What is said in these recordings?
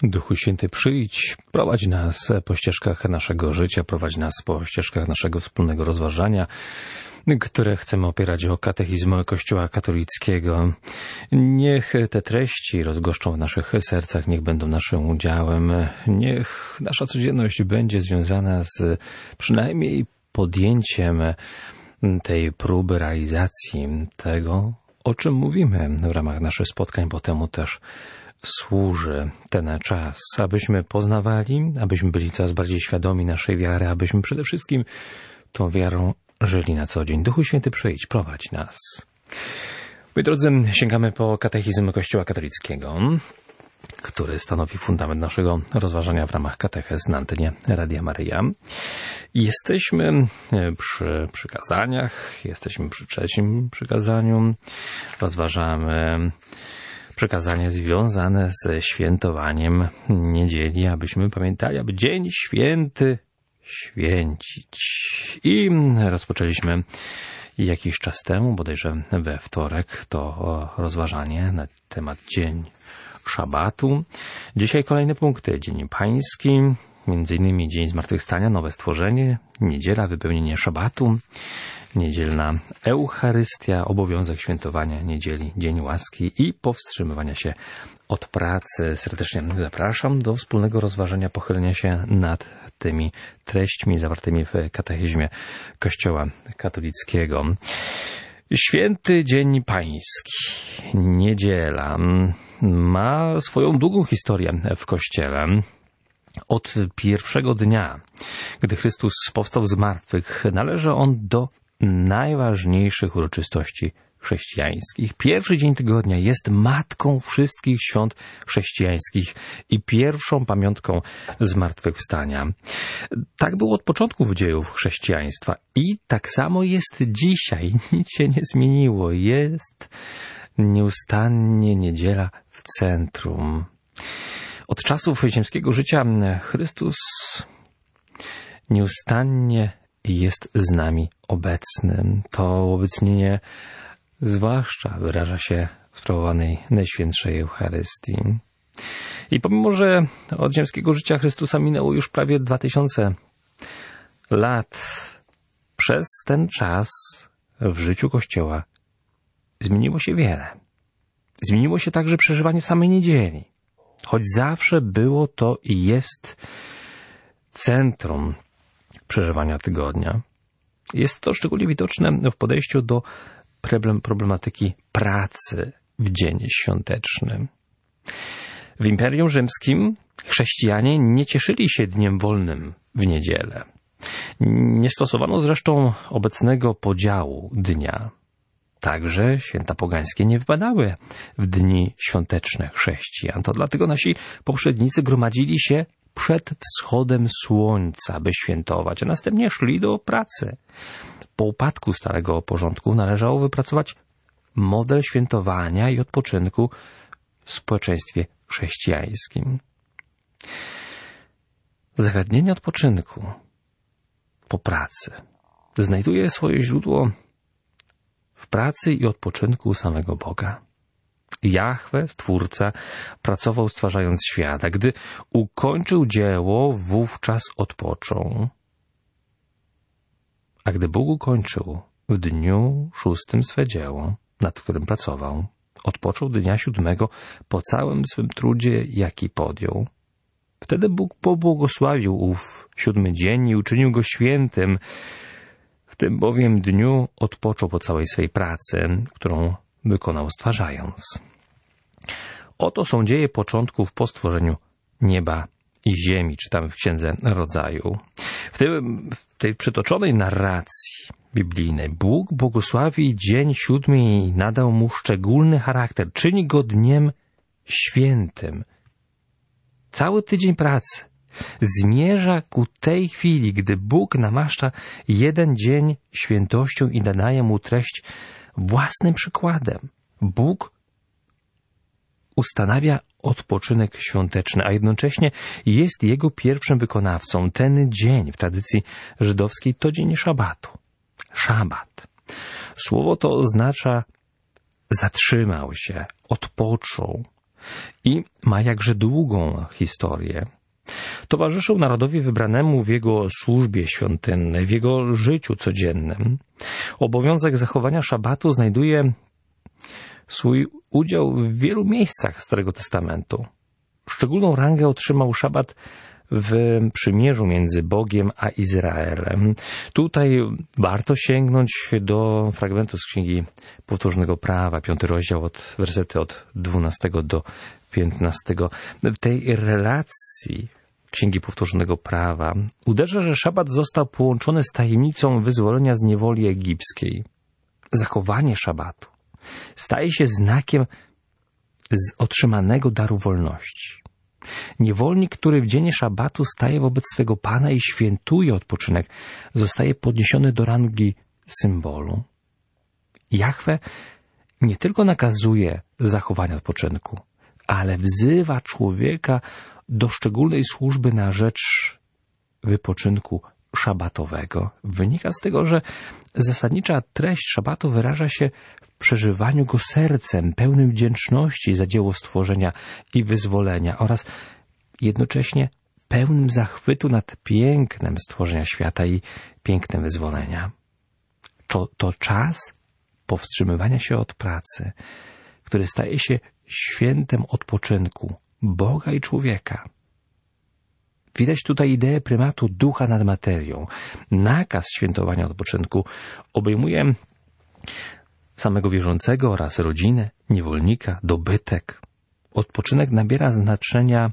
Duchu Święty, przyjdź, prowadź nas po ścieżkach naszego życia, prowadź nas po ścieżkach naszego wspólnego rozważania, które chcemy opierać o katechizm Kościoła katolickiego. Niech te treści rozgoszczą w naszych sercach, niech będą naszym udziałem. Niech nasza codzienność będzie związana z przynajmniej podjęciem tej próby realizacji tego, o czym mówimy w ramach naszych spotkań, bo temu też służy ten czas, abyśmy poznawali, abyśmy byli coraz bardziej świadomi naszej wiary, abyśmy przede wszystkim tą wiarą żyli na co dzień. Duchu Święty, przyjdź, prowadź nas. Moi drodzy, sięgamy po katechizm Kościoła katolickiego, który stanowi fundament naszego rozważania w ramach katechez na antenie Radia Maryja. Jesteśmy przy przykazaniach, jesteśmy przy trzecim przykazaniu, rozważamy przykazanie związane ze świętowaniem niedzieli, abyśmy pamiętali, aby dzień święty święcić. I rozpoczęliśmy jakiś czas temu, bodajże we wtorek, to rozważanie na temat dzień szabatu. Dzisiaj kolejne punkty. Dzień Pański, między innymi Dzień Zmartwychwstania, Nowe Stworzenie, niedziela, wypełnienie szabatu, niedzielna Eucharystia, obowiązek świętowania niedzieli, Dzień Łaski i powstrzymywania się od pracy. Serdecznie zapraszam do wspólnego rozważania, pochylenia się nad tymi treśćmi zawartymi w katechizmie Kościoła katolickiego. Święty Dzień Pański, niedziela, ma swoją długą historię w Kościele. Od pierwszego dnia, gdy Chrystus powstał z martwych, należy on do najważniejszych uroczystości chrześcijańskich. Pierwszy dzień tygodnia jest matką wszystkich świąt chrześcijańskich i pierwszą pamiątką zmartwychwstania. Tak było od początków dziejów chrześcijaństwa i tak samo jest dzisiaj. Nic się nie zmieniło. Jest nieustannie niedziela w centrum. Od czasów ziemskiego życia Chrystus nieustannie jest z nami obecny. To obecnienie zwłaszcza wyraża się w sprawowanej Najświętszej Eucharystii. I pomimo, że od ziemskiego życia Chrystusa minęło już prawie 2000 lat, przez ten czas w życiu Kościoła zmieniło się wiele. Zmieniło się także przeżywanie samej niedzieli. Choć zawsze było to i jest centrum przeżywania tygodnia. Jest to szczególnie widoczne w podejściu do problematyki pracy w dzień świąteczny. W Imperium Rzymskim chrześcijanie nie cieszyli się dniem wolnym w niedzielę. Nie stosowano zresztą obecnego podziału dnia. Także święta pogańskie nie wpadały w dni świąteczne chrześcijan. To dlatego nasi poprzednicy gromadzili się przed wschodem słońca, by świętować, a następnie szli do pracy. Po upadku starego porządku należało wypracować model świętowania i odpoczynku w społeczeństwie chrześcijańskim. Zagadnienie odpoczynku po pracy znajduje swoje źródło w pracy i odpoczynku samego Boga. Jahwe, Stwórca, pracował stwarzając świat, a gdy ukończył dzieło, wówczas odpoczął. A gdy Bóg ukończył w dniu 6 swe dzieło, nad którym pracował, odpoczął dnia 7 po całym swym trudzie, jaki podjął. Wtedy Bóg pobłogosławił ów 7 dzień i uczynił go świętym. W tym bowiem dniu odpoczął po całej swej pracy, którą wykonał stwarzając. Oto są dzieje początków po stworzeniu nieba i ziemi, czytamy w Księdze Rodzaju. W tej przytoczonej narracji biblijnej Bóg błogosławi dzień 7 i nadał mu szczególny charakter. Czyni go dniem świętym. Cały tydzień pracy zmierza ku tej chwili, gdy Bóg namaszcza jeden dzień świętością i nadaje mu treść własnym przykładem. Bóg ustanawia odpoczynek świąteczny, a jednocześnie jest jego pierwszym wykonawcą. Ten dzień w tradycji żydowskiej to dzień szabatu. Szabat. Słowo to oznacza zatrzymał się, odpoczął. i ma jakże długą historię. Towarzyszył narodowi wybranemu w jego służbie świątynnej, w jego życiu codziennym. Obowiązek zachowania szabatu znajduje swój udział w wielu miejscach Starego Testamentu. Szczególną rangę otrzymał szabat w przymierzu między Bogiem a Izraelem. Tutaj warto sięgnąć do fragmentu z Księgi Powtórzonego Prawa, 5 rozdział, wersety od 12 do 15. W tej relacji Księgi Powtórzonego Prawa uderza, że szabat został połączony z tajemnicą wyzwolenia z niewoli egipskiej. Zachowanie szabatu staje się znakiem z otrzymanego daru wolności. Niewolnik, który w dzień szabatu staje wobec swego Pana i świętuje odpoczynek, zostaje podniesiony do rangi symbolu. Jahwe nie tylko nakazuje zachowania odpoczynku, ale wzywa człowieka do szczególnej służby na rzecz wypoczynku szabatowego. Wynika z tego, że zasadnicza treść szabatu wyraża się w przeżywaniu go sercem, pełnym wdzięczności za dzieło stworzenia i wyzwolenia oraz jednocześnie pełnym zachwytu nad pięknem stworzenia świata i pięknem wyzwolenia. To czas powstrzymywania się od pracy, który staje się świętem odpoczynku Boga i człowieka. Widać tutaj ideę prymatu ducha nad materią. Nakaz świętowania odpoczynku obejmuje samego wierzącego oraz rodzinę, niewolnika, dobytek. Odpoczynek nabiera znaczenia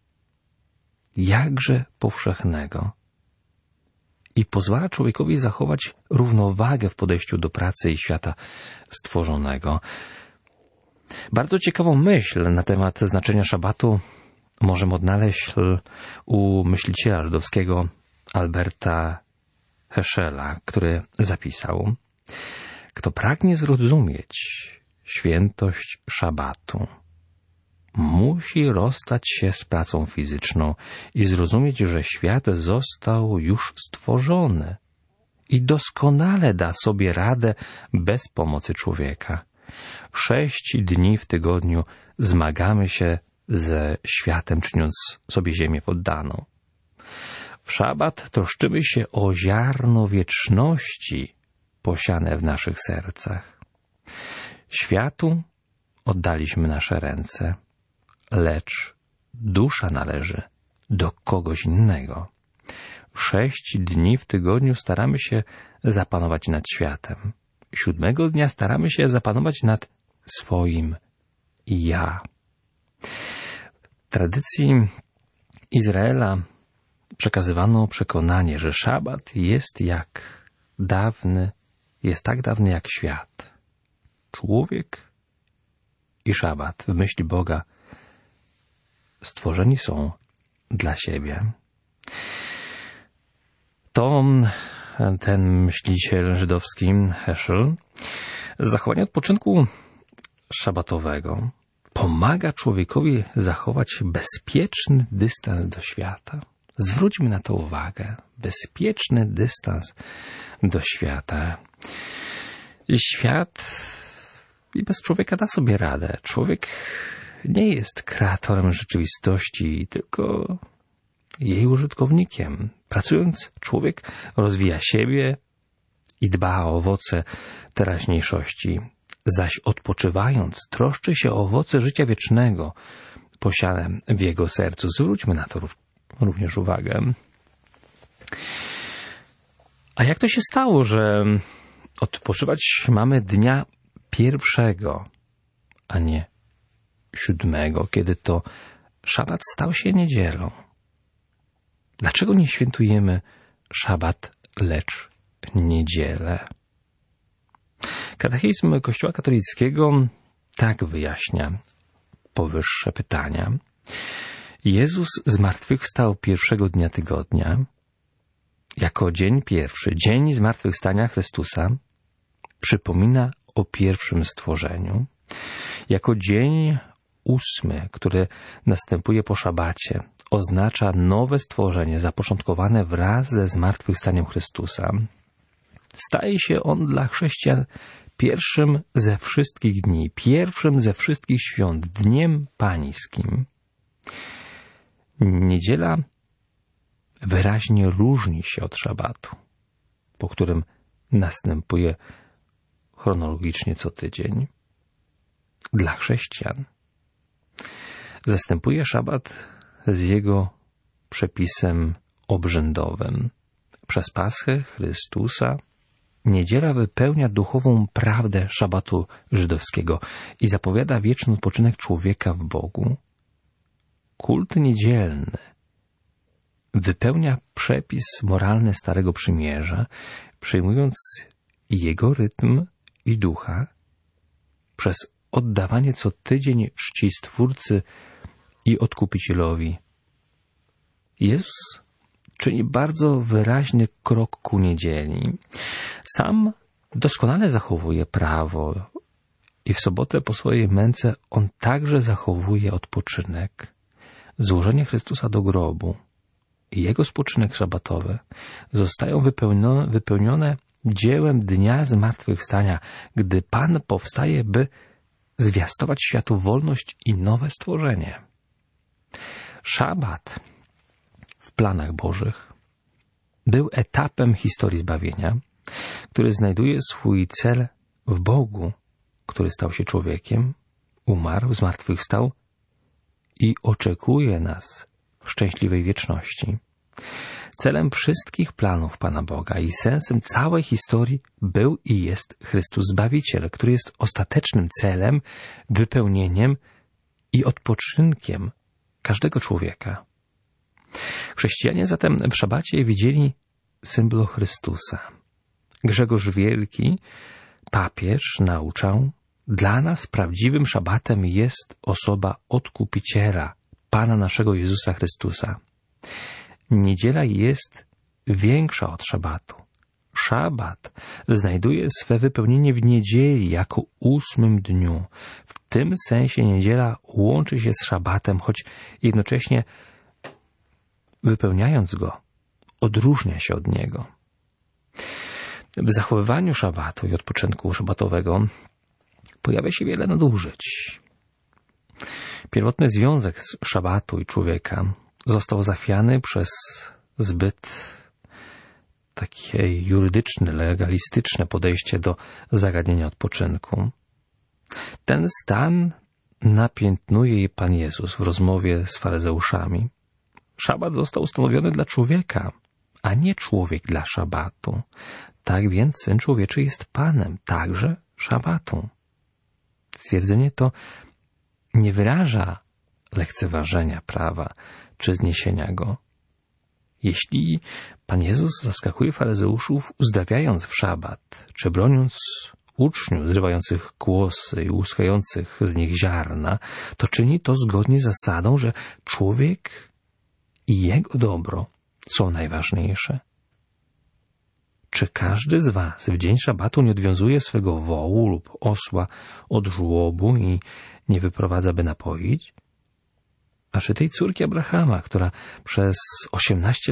jakże powszechnego i pozwala człowiekowi zachować równowagę w podejściu do pracy i świata stworzonego. Bardzo ciekawą myśl na temat znaczenia szabatu możemy odnaleźć u myśliciela żydowskiego Alberta Heschela, który zapisał: kto pragnie zrozumieć świętość szabatu, musi rozstać się z pracą fizyczną i zrozumieć, że świat został już stworzony i doskonale da sobie radę bez pomocy człowieka. 6 dni w tygodniu zmagamy się ze światem, czyniąc sobie ziemię poddaną. W szabat troszczymy się o ziarno wieczności posiane w naszych sercach. Światu oddaliśmy nasze ręce, lecz dusza należy do kogoś innego. 6 dni w tygodniu staramy się zapanować nad światem. 7 dnia staramy się zapanować nad swoim ja. W tradycji Izraela przekazywano przekonanie, że szabat jest tak dawny jak świat. Człowiek i szabat w myśli Boga stworzeni są dla siebie. To ten myśliciel żydowski Heschel zachowanie odpoczynku szabatowego pomaga człowiekowi zachować bezpieczny dystans do świata. Zwróćmy na to uwagę. Bezpieczny dystans do świata. I świat i bez człowieka da sobie radę. Człowiek nie jest kreatorem rzeczywistości, tylko jej użytkownikiem. Pracując, człowiek rozwija siebie i dba o owoce teraźniejszości, zaś odpoczywając, troszczy się o owoce życia wiecznego posiane w jego sercu. Zwróćmy na to również uwagę. A jak to się stało, że odpoczywać mamy dnia 1, a nie 7, kiedy to szabat stał się niedzielą? Dlaczego nie świętujemy szabat, lecz niedzielę? Katechizm Kościoła katolickiego tak wyjaśnia powyższe pytania. Jezus zmartwychwstał 1 dnia tygodnia, jako dzień 1, dzień zmartwychwstania Chrystusa, przypomina o pierwszym stworzeniu, jako dzień 8, który następuje po szabacie, oznacza nowe stworzenie zapoczątkowane wraz ze zmartwychwstaniem Chrystusa. Staje się on dla chrześcijan pierwszym ze wszystkich dni, pierwszym ze wszystkich świąt, dniem pańskim. Niedziela wyraźnie różni się od szabatu, po którym następuje chronologicznie co tydzień. Dla chrześcijan zastępuje szabat z jego przepisem obrzędowym. Przez Paschę Chrystusa niedziela wypełnia duchową prawdę szabatu żydowskiego i zapowiada wieczny odpoczynek człowieka w Bogu. Kult niedzielny wypełnia przepis moralny Starego Przymierza, przyjmując jego rytm i ducha przez oddawanie co tydzień czci Stwórcy i Odkupicielowi. Jezus czyni bardzo wyraźny krok ku niedzieli. Sam doskonale zachowuje prawo i w sobotę po swojej męce on także zachowuje odpoczynek. Złożenie Chrystusa do grobu i jego spoczynek szabatowy zostają wypełnione dziełem dnia zmartwychwstania, gdy Pan powstaje, by zwiastować światu wolność i nowe stworzenie. Szabat w planach Bożych był etapem historii zbawienia, który znajduje swój cel w Bogu, który stał się człowiekiem, umarł, zmartwychwstał i oczekuje nas w szczęśliwej wieczności. Celem wszystkich planów Pana Boga i sensem całej historii był i jest Chrystus Zbawiciel, który jest ostatecznym celem, wypełnieniem i odpoczynkiem każdego człowieka. Chrześcijanie zatem w szabacie widzieli symbol Chrystusa. Grzegorz Wielki, papież, nauczał: dla nas prawdziwym szabatem jest osoba Odkupiciela, Pana naszego Jezusa Chrystusa. Niedziela jest większa od szabatu. Szabat znajduje swe wypełnienie w niedzieli jako 8. dniu. W tym sensie niedziela łączy się z szabatem, choć jednocześnie wypełniając go, odróżnia się od niego. W zachowywaniu szabatu i odpoczynku szabatowego pojawia się wiele nadużyć. Pierwotny związek szabatu i człowieka został zachwiany przez zbyt takie jurydyczne, legalistyczne podejście do zagadnienia odpoczynku. Ten stan napiętnuje Pan Jezus w rozmowie z faryzeuszami. Szabat został ustanowiony dla człowieka, a nie człowiek dla szabatu. Tak więc Syn Człowieczy jest Panem także szabatu. Stwierdzenie to nie wyraża lekceważenia prawa czy zniesienia go. Jeśli Pan Jezus zaskakuje faryzeuszów, uzdrawiając w szabat, czy broniąc uczniów zrywających kłosy i łuskających z nich ziarna, to czyni to zgodnie z zasadą, że człowiek i jego dobro są najważniejsze. Czy każdy z was w dzień szabatu nie odwiązuje swego wołu lub osła od żłobu i nie wyprowadza, by napoić? A czy tej córki Abrahama, którą 18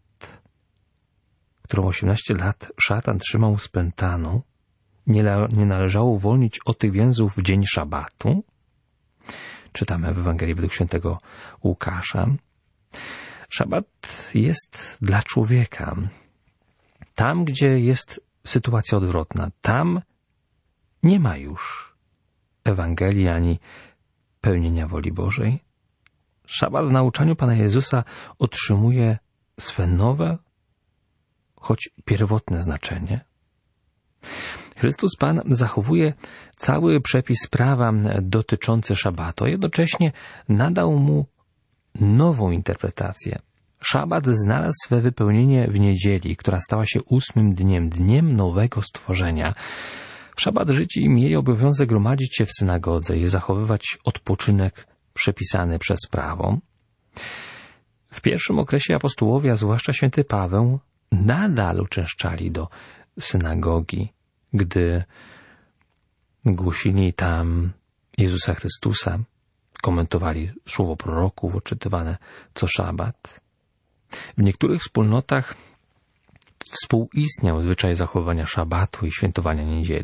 lat szatan trzymał spętaną, nie należało uwolnić od tych więzów w dzień szabatu? Czytamy w Ewangelii według świętego Łukasza. Szabat jest dla człowieka. Tam, gdzie jest sytuacja odwrotna, tam nie ma już Ewangelii ani pełnienia woli Bożej. Szabat w nauczaniu Pana Jezusa otrzymuje swe nowe, choć pierwotne znaczenie. Chrystus Pan zachowuje cały przepis prawa dotyczący szabatu, a jednocześnie nadał mu nową interpretację. Szabat znalazł swe wypełnienie w niedzieli, która stała się 8. dniem, dniem nowego stworzenia. W szabat Żydzi mieli obowiązek gromadzić się w synagodze i zachowywać odpoczynek przepisany przez prawo. W pierwszym okresie apostołowie, a zwłaszcza święty Paweł, nadal uczęszczali do synagogi, gdy głosili tam Jezusa Chrystusa, komentowali słowo proroków odczytywane co szabat. W niektórych wspólnotach współistniał zwyczaj zachowania szabatu i świętowania niedzieli.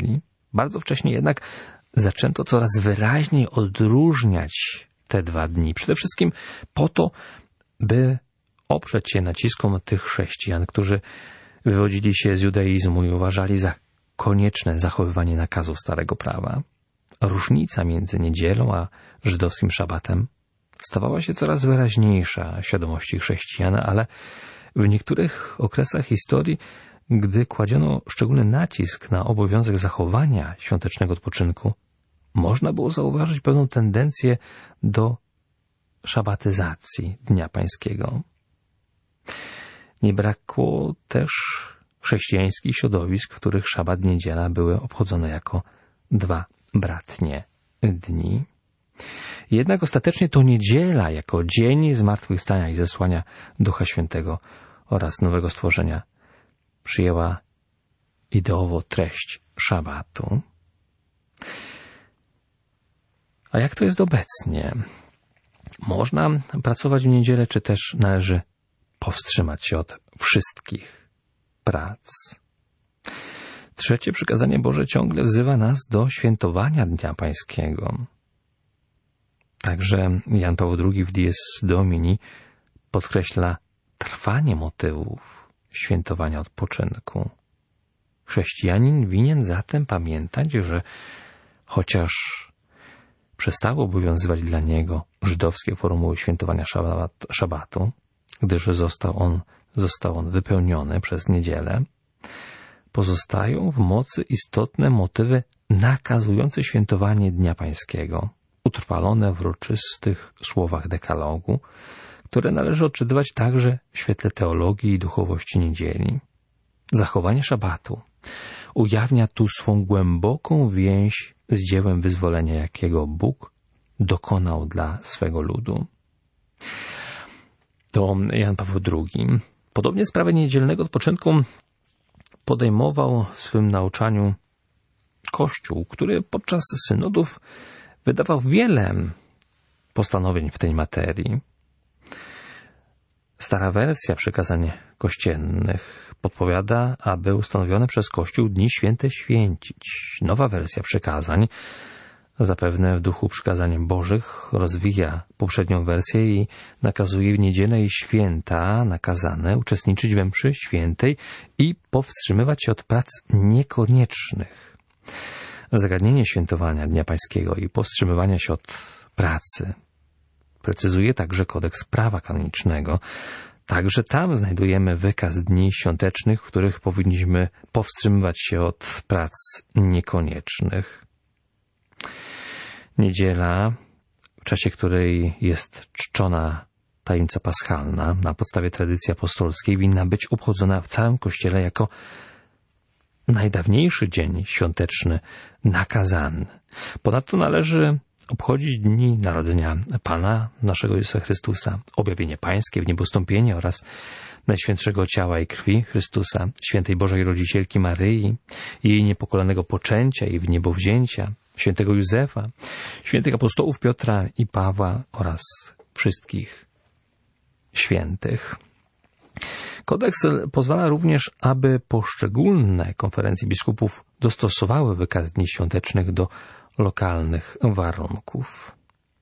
Bardzo wcześnie jednak zaczęto coraz wyraźniej odróżniać te 2 dni. Przede wszystkim po to, by oprzeć się naciskom tych chrześcijan, którzy wywodzili się z judaizmu i uważali za konieczne zachowywanie nakazów Starego Prawa. Różnica między niedzielą a żydowskim szabatem stawała się coraz wyraźniejsza w świadomości chrześcijan, ale w niektórych okresach historii, gdy kładziono szczególny nacisk na obowiązek zachowania świątecznego odpoczynku, można było zauważyć pewną tendencję do szabatyzacji Dnia Pańskiego. Nie brakło też chrześcijańskich środowisk, w których szabat i niedziela były obchodzone jako 2 bratnie dni. Jednak ostatecznie to niedziela jako dzień zmartwychwstania i zesłania Ducha Świętego oraz nowego stworzenia przyjęła ideowo treść szabatu. A jak to jest obecnie? Można pracować w niedzielę, czy też należy powstrzymać się od wszystkich prac? Trzecie przykazanie Boże ciągle wzywa nas do świętowania Dnia Pańskiego. Także Jan Paweł II w Dies Domini podkreśla trwanie motywów świętowania odpoczynku. Chrześcijanin winien zatem pamiętać, że chociaż przestały obowiązywać dla niego żydowskie formuły świętowania szabatu, gdyż został on wypełniony przez niedzielę, pozostają w mocy istotne motywy nakazujące świętowanie Dnia Pańskiego, utrwalone w uroczystych słowach dekalogu, które należy odczytywać także w świetle teologii i duchowości niedzieli. Zachowanie szabatu ujawnia tu swą głęboką więź z dziełem wyzwolenia, jakiego Bóg dokonał dla swego ludu. To Jan Paweł II. Podobnie sprawę niedzielnego odpoczynku podejmował w swym nauczaniu Kościół, który podczas synodów wydawał wiele postanowień w tej materii. Stara wersja przykazań kościelnych podpowiada, aby ustanowione przez Kościół dni święte święcić. Nowa wersja przykazań, zapewne w duchu przykazań bożych, rozwija poprzednią wersję i nakazuje w niedzielę i święta nakazane uczestniczyć we mszy świętej i powstrzymywać się od prac niekoniecznych. Zagadnienie świętowania Dnia Pańskiego i powstrzymywania się od pracy precyzuje także kodeks prawa kanonicznego. Także tam znajdujemy wykaz dni świątecznych, w których powinniśmy powstrzymywać się od prac niekoniecznych. Niedziela, w czasie której jest czczona tajemnica paschalna, na podstawie tradycji apostolskiej, winna być obchodzona w całym Kościele jako najdawniejszy dzień świąteczny, nakazany. Ponadto należy obchodzić dni narodzenia Pana naszego Jezusa Chrystusa, objawienie Pańskie, wniebostąpienie oraz Najświętszego Ciała i Krwi Chrystusa, Świętej Bożej Rodzicielki Maryi, jej niepokolanego poczęcia i wniebowzięcia, świętego Józefa, świętych apostołów Piotra i Pawła oraz wszystkich świętych. Kodeks pozwala również, aby poszczególne konferencje biskupów dostosowały wykaz dni świątecznych do lokalnych warunków.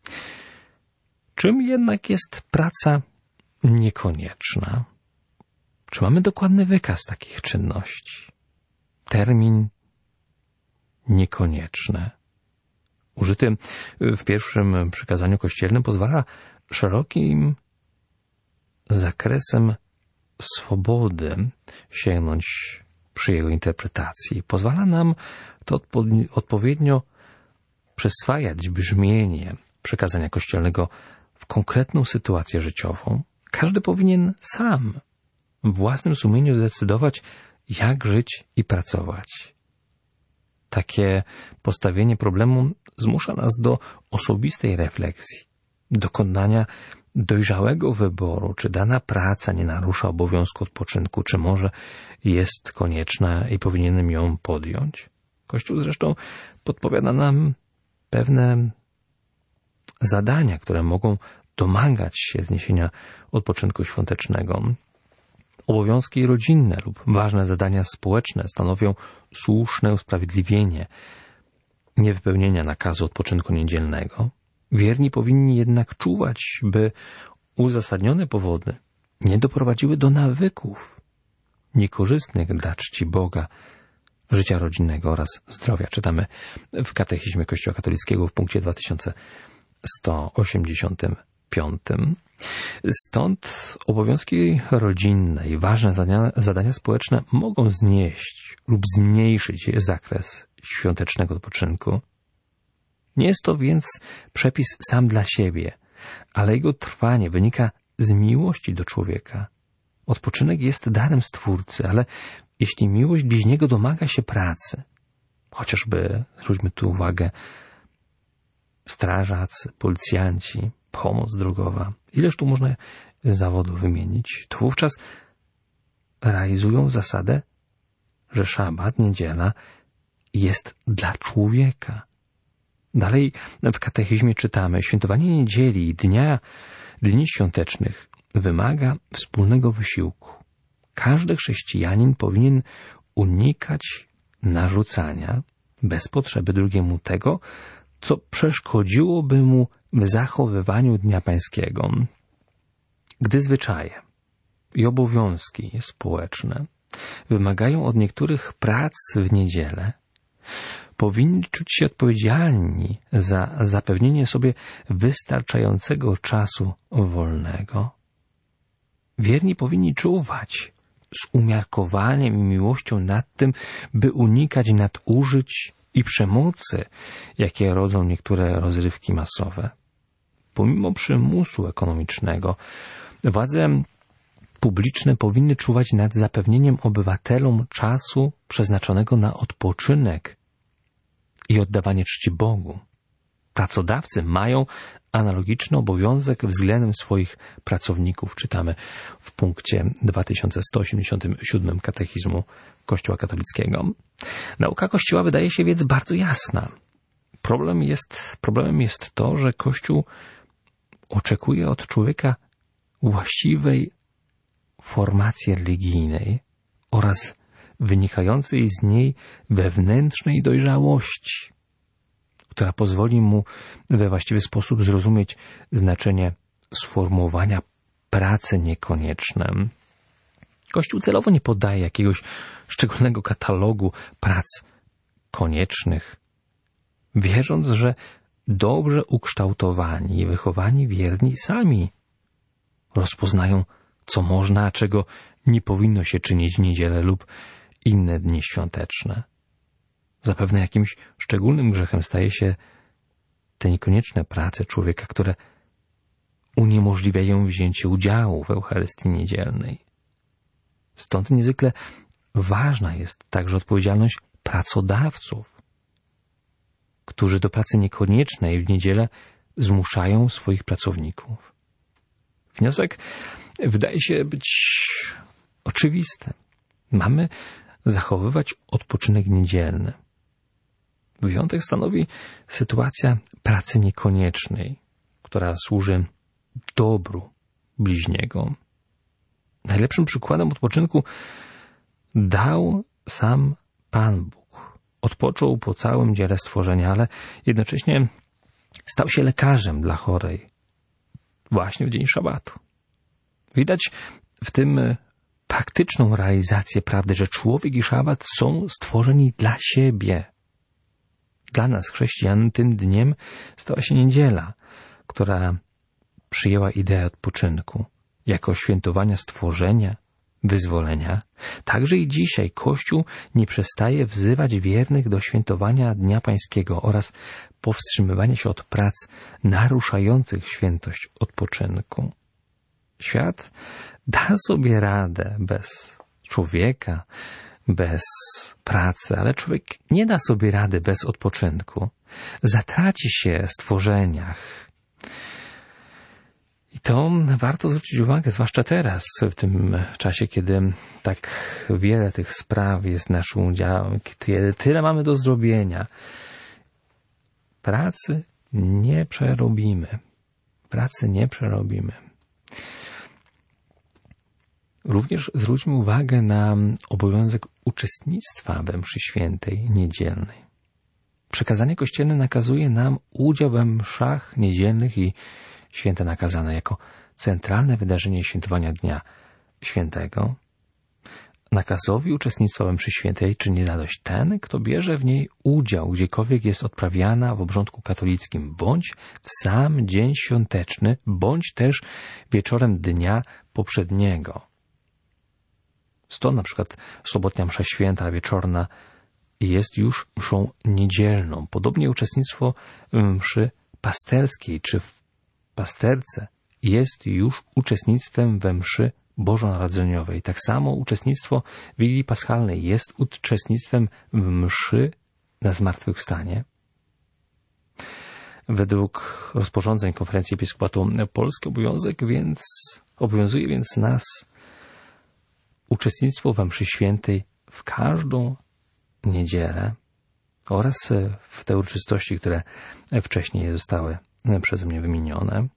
Czym jednak jest praca niekonieczna? Czy mamy dokładny wykaz takich czynności? Termin niekonieczne, użyty w pierwszym przykazaniu kościelnym, pozwala szerokim zakresem swobody sięgnąć przy jego interpretacji. Pozwala nam to odpowiednio przyswajać brzmienie przekazania kościelnego w konkretną sytuację życiową. Każdy powinien sam w własnym sumieniu zdecydować, jak żyć i pracować. Takie postawienie problemu zmusza nas do osobistej refleksji, dokonania dojrzałego wyboru, czy dana praca nie narusza obowiązku odpoczynku, czy może jest konieczna i powinienem ją podjąć. Kościół zresztą podpowiada nam pewne zadania, które mogą domagać się zniesienia odpoczynku świątecznego. Obowiązki rodzinne lub ważne zadania społeczne stanowią słuszne usprawiedliwienie niewypełnienia nakazu odpoczynku niedzielnego, wierni powinni jednak czuwać, by uzasadnione powody nie doprowadziły do nawyków niekorzystnych dla czci Boga, życia rodzinnego oraz zdrowia. Czytamy w Katechizmie Kościoła katolickiego w punkcie 2185. Stąd obowiązki rodzinne i ważne zadania społeczne mogą znieść lub zmniejszyć zakres świątecznego odpoczynku. Nie jest to więc przepis sam dla siebie, ale jego trwanie wynika z miłości do człowieka. Odpoczynek jest darem Stwórcy, ale jeśli miłość bliźniego domaga się pracy, chociażby, zwróćmy tu uwagę, strażacy, policjanci, pomoc drogowa, ileż tu można zawodów wymienić, to wówczas realizują zasadę, że szabat, niedziela jest dla człowieka. Dalej w katechizmie czytamy, świętowanie niedzieli i dni świątecznych wymaga wspólnego wysiłku. Każdy chrześcijanin powinien unikać narzucania bez potrzeby drugiemu tego, co przeszkodziłoby mu w zachowywaniu Dnia Pańskiego. Gdy zwyczaje i obowiązki społeczne wymagają od niektórych prac w niedzielę, powinni czuć się odpowiedzialni za zapewnienie sobie wystarczającego czasu wolnego. Wierni powinni czuwać z umiarkowaniem i miłością nad tym, by unikać nadużyć i przemocy, jakie rodzą niektóre rozrywki masowe. Pomimo przymusu ekonomicznego, władze publiczne powinny czuwać nad zapewnieniem obywatelom czasu przeznaczonego na odpoczynek i oddawanie czci Bogu. Pracodawcy mają analogiczny obowiązek względem swoich pracowników, czytamy w punkcie 2187 Katechizmu Kościoła katolickiego. Nauka Kościoła wydaje się więc bardzo jasna. Problemem jest to, że Kościół oczekuje od człowieka właściwej formacji religijnej oraz wynikającej z niej wewnętrznej dojrzałości, która pozwoli mu we właściwy sposób zrozumieć znaczenie sformułowania pracy niekonieczne. Kościół celowo nie podaje jakiegoś szczególnego katalogu prac koniecznych, wierząc, że dobrze ukształtowani i wychowani wierni sami rozpoznają, co można, a czego nie powinno się czynić w niedzielę lub inne dni świąteczne. Zapewne jakimś szczególnym grzechem staje się te niekonieczne prace człowieka, które uniemożliwiają wzięcie udziału w Eucharystii niedzielnej. Stąd niezwykle ważna jest także odpowiedzialność pracodawców, którzy do pracy niekoniecznej w niedzielę zmuszają swoich pracowników. Wniosek wydaje się być oczywisty. Mamy zachowywać odpoczynek niedzielny. Wyjątek stanowi sytuacja pracy niekoniecznej, która służy dobru bliźniego. Najlepszym przykładem odpoczynku dał sam Pan Bóg. Odpoczął po całym dziele stworzenia, ale jednocześnie stał się lekarzem dla chorej właśnie w dzień szabatu. Widać w tym praktyczną realizację prawdy, że człowiek i szabat są stworzeni dla siebie. Dla nas, chrześcijan, tym dniem stała się niedziela, która przyjęła ideę odpoczynku jako świętowania stworzenia, wyzwolenia. Także i dzisiaj Kościół nie przestaje wzywać wiernych do świętowania Dnia Pańskiego oraz powstrzymywania się od prac naruszających świętość odpoczynku. Świat da sobie radę bez człowieka, bez pracy, ale człowiek nie da sobie rady bez odpoczynku. Zatraci się w stworzeniach. I to warto zwrócić uwagę, zwłaszcza teraz, w tym czasie, kiedy tak wiele tych spraw jest naszym udziałem, kiedy tyle mamy do zrobienia. Pracy nie przerobimy. Również zwróćmy uwagę na obowiązek uczestnictwa we mszy świętej niedzielnej. Przekazanie kościelne nakazuje nam udział we mszach niedzielnych i święte nakazane jako centralne wydarzenie świętowania Dnia Świętego. Nakazowi uczestnictwa we mszy świętej czyni zadość ten, kto bierze w niej udział, gdziekolwiek jest odprawiana w obrządku katolickim, bądź w sam dzień świąteczny, bądź też wieczorem dnia poprzedniego. Stąd na przykład sobotnia msza święta wieczorna jest już mszą niedzielną. Podobnie uczestnictwo w mszy pasterskiej czy w pasterce jest już uczestnictwem we mszy bożonarodzeniowej. Tak samo uczestnictwo w Wigilii Paschalnej jest uczestnictwem w mszy na zmartwychwstanie. Według rozporządzeń Konferencji Episkopatu Polski obowiązuje więc nas uczestnictwo we mszy świętej w każdą niedzielę oraz w te uroczystości, które wcześniej zostały przeze mnie wymienione.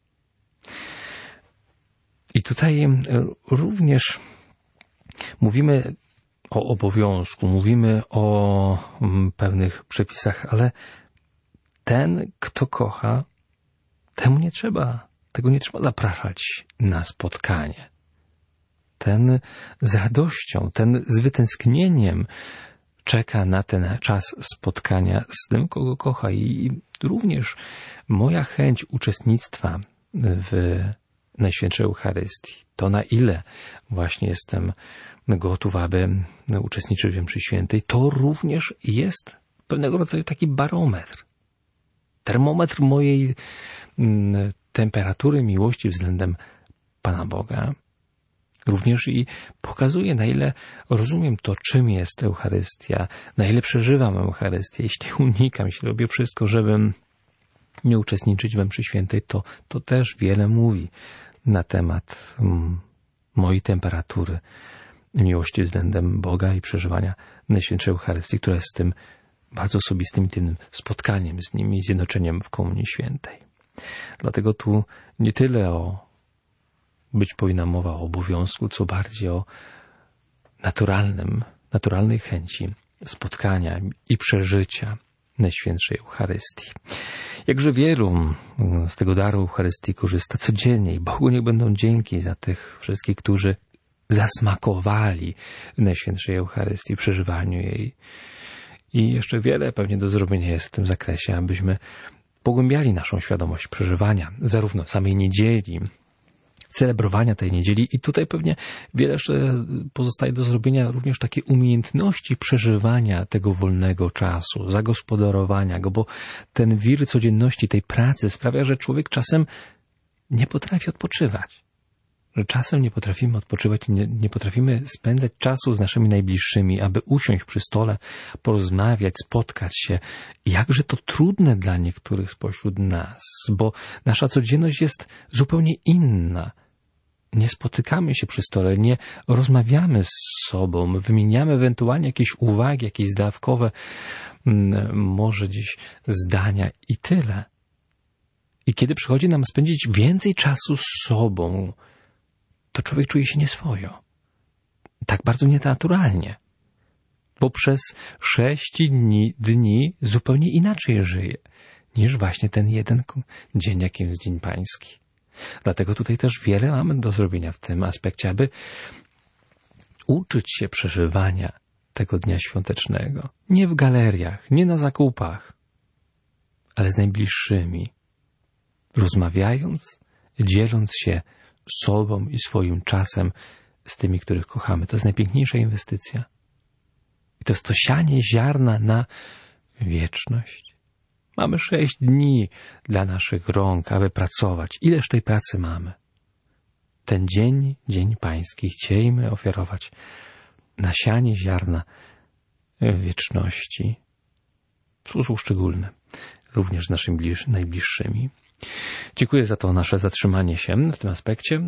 I tutaj również mówimy o obowiązku, mówimy o pewnych przepisach, ale ten, kto kocha, tego nie trzeba zapraszać na spotkanie. Ten z radością, ten z wytęsknieniem czeka na ten czas spotkania z tym, kogo kocha. I również moja chęć uczestnictwa w Najświętszej Eucharystii, to na ile właśnie jestem gotów, aby uczestniczyć w mszy świętej, to również jest pewnego rodzaju taki barometr. Termometr mojej temperatury miłości względem Pana Boga. Również i pokazuje, na ile rozumiem to, czym jest Eucharystia, na ile przeżywam Eucharystię. Jeśli unikam, jeśli robię wszystko, żebym nie uczestniczyć we mszy świętej, to też wiele mówi na temat mojej temperatury miłości względem Boga i przeżywania Najświętszej Eucharystii, która jest tym bardzo osobistym, intymnym spotkaniem z Nim i zjednoczeniem w Komunii Świętej. Dlatego tu nie tyle być powinna mowa o obowiązku, co bardziej o naturalnej chęci spotkania i przeżycia Najświętszej Eucharystii. Jakże wielu z tego daru Eucharystii korzysta codziennie i Bogu niech będą dzięki za tych wszystkich, którzy zasmakowali Najświętszej Eucharystii, przeżywaniu jej. I jeszcze wiele pewnie do zrobienia jest w tym zakresie, abyśmy pogłębiali naszą świadomość przeżywania zarówno samej niedzieli, celebrowania tej niedzieli i tutaj pewnie wiele jeszcze pozostaje do zrobienia, również takiej umiejętności przeżywania tego wolnego czasu, zagospodarowania go, bo ten wir codzienności, tej pracy sprawia, że człowiek czasem nie potrafi odpoczywać. Że czasem nie potrafimy odpoczywać, nie potrafimy spędzać czasu z naszymi najbliższymi, aby usiąść przy stole, porozmawiać, spotkać się. Jakże to trudne dla niektórych spośród nas, bo nasza codzienność jest zupełnie inna. Nie spotykamy się przy stole, nie rozmawiamy z sobą, wymieniamy ewentualnie jakieś uwagi, jakieś zdawkowe, może dziś zdania i tyle. I kiedy przychodzi nam spędzić więcej czasu z sobą, to człowiek czuje się nieswojo. Tak bardzo nienaturalnie. Bo przez 6 dni zupełnie inaczej żyje, niż właśnie ten jeden dzień, jakim jest Dzień Pański. Dlatego tutaj też wiele mamy do zrobienia w tym aspekcie, aby uczyć się przeżywania tego dnia świątecznego. Nie w galeriach, nie na zakupach, ale z najbliższymi. Rozmawiając, dzieląc się sobą i swoim czasem z tymi, których kochamy. To jest najpiękniejsza inwestycja. I to jest to sianie ziarna na wieczność. Mamy 6 dni dla naszych rąk, aby pracować. Ileż tej pracy mamy? Ten dzień, Dzień Pański, chciejmy ofiarować na sianie ziarna wieczności w sposób szczególny, również z naszymi najbliższymi. Dziękuję za to nasze zatrzymanie się w tym aspekcie.